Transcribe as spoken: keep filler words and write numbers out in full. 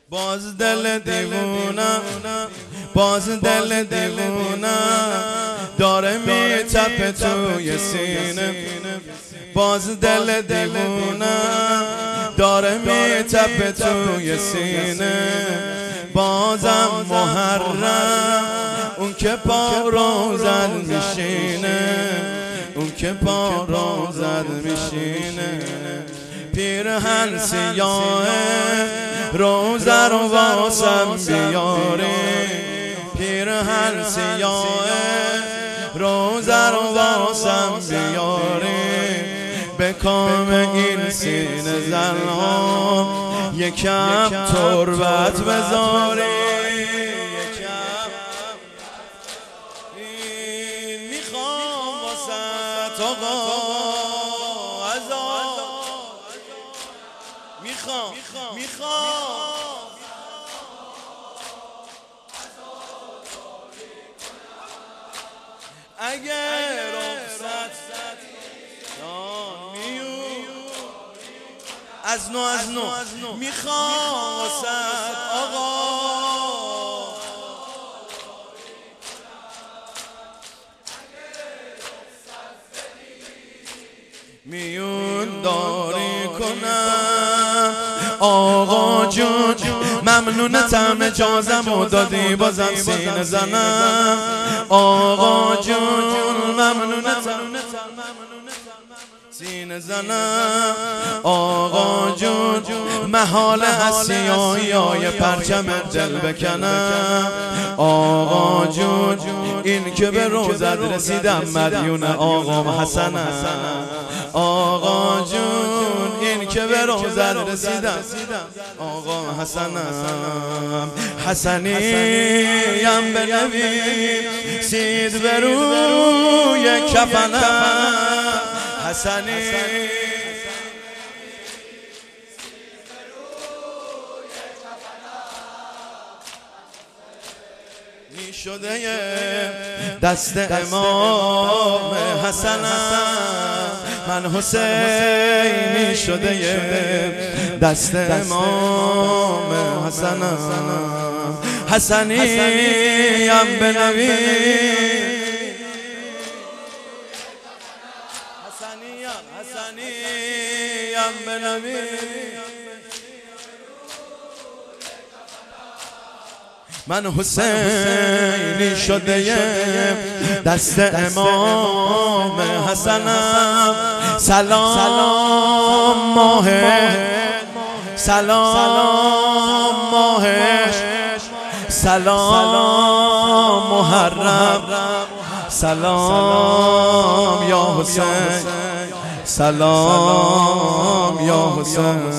باز دل دیوونم باز دل دیوونم داره میتپه توی سینه باز دل دیوونم داره میتپه توی سینه بازم محرم اون که پا روزن میشینه اون که پا روزن میشینه پیرهن سیاه روزه رو واسم بیاره پیرهن سیاه روزه رو واسم بیاره به کام این سینه زنها یکم تربت بذاره میخوام واسه آقا میخوام میخوام اگر رخصت از نو از نو میخوام واسه آقا میون داری کنم آقا جون ممنونتم اجازم و دادی بازم سینه زنم آقا جون ممنونتم سینه زنم آقا جون محال هست سیاهی های پرچم دل بکنم آقا جون این که به روزت رسیدم مدیون آقام حسنم آقا جون این که به روزت رسیدم آقام حسنم حسنیم بنویس سید به روی کفنم حسنی می شده دست امام حسنم من حسینی شده دست امام حسنم حسنیم بنویس حسنیم بنویس من حسینی شده دست امام حسنم سلام ماه سلام ماه سلام محرم سلام یا حسین سلام یا حسین